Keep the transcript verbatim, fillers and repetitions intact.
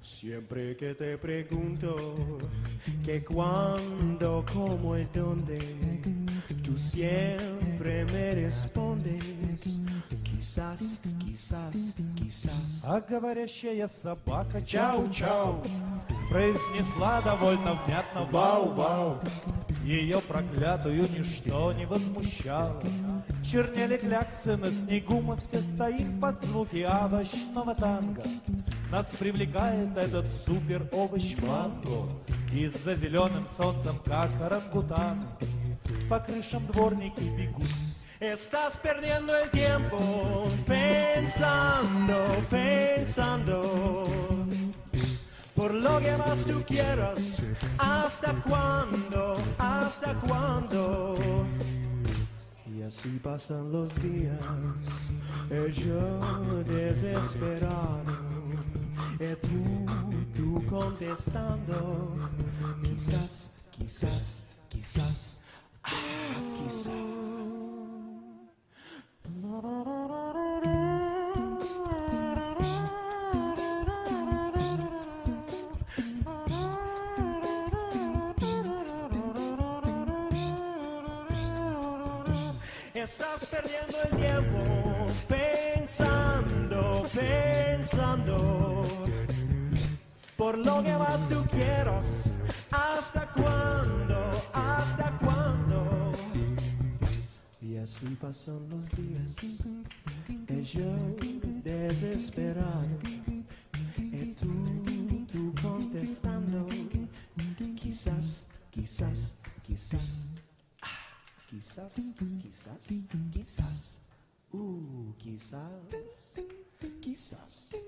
Siempre que te pregunto que cuándo, cómo y dónde, tú siempre me respondes quizás, quizás, quizás. А говорящая собака Чау-чау, произнесла довольно внятно вау-вау. Ее проклятую ничто не возмущало. Чернели кляксы на снегу, мы все стоим под звуки овощного танго. Нас привлекает этот супер-овощ манго. И за зеленым солнцем, как орангутаны, по крышам дворники бегут. Estás perdiendo el tiempo pensando, pensando por lo que más tú quieras. ¿Hasta cuándo? ¿Hasta cuándo? Y así pasan los días, y yo desesperado, y tú, tú contestando. Quizás, quizás, quizás, ah, quizás. Estás perdiendo el tiempo pensando, pensando por lo que más tú quieras. ¿Hasta cuándo? ¿Hasta cuándo? Y así pasan los días, y yo desesperado, y tú, tú contestando. Quizás, quizás, quizás. Quizás, quizás, quizás, uh, quizás, quizás.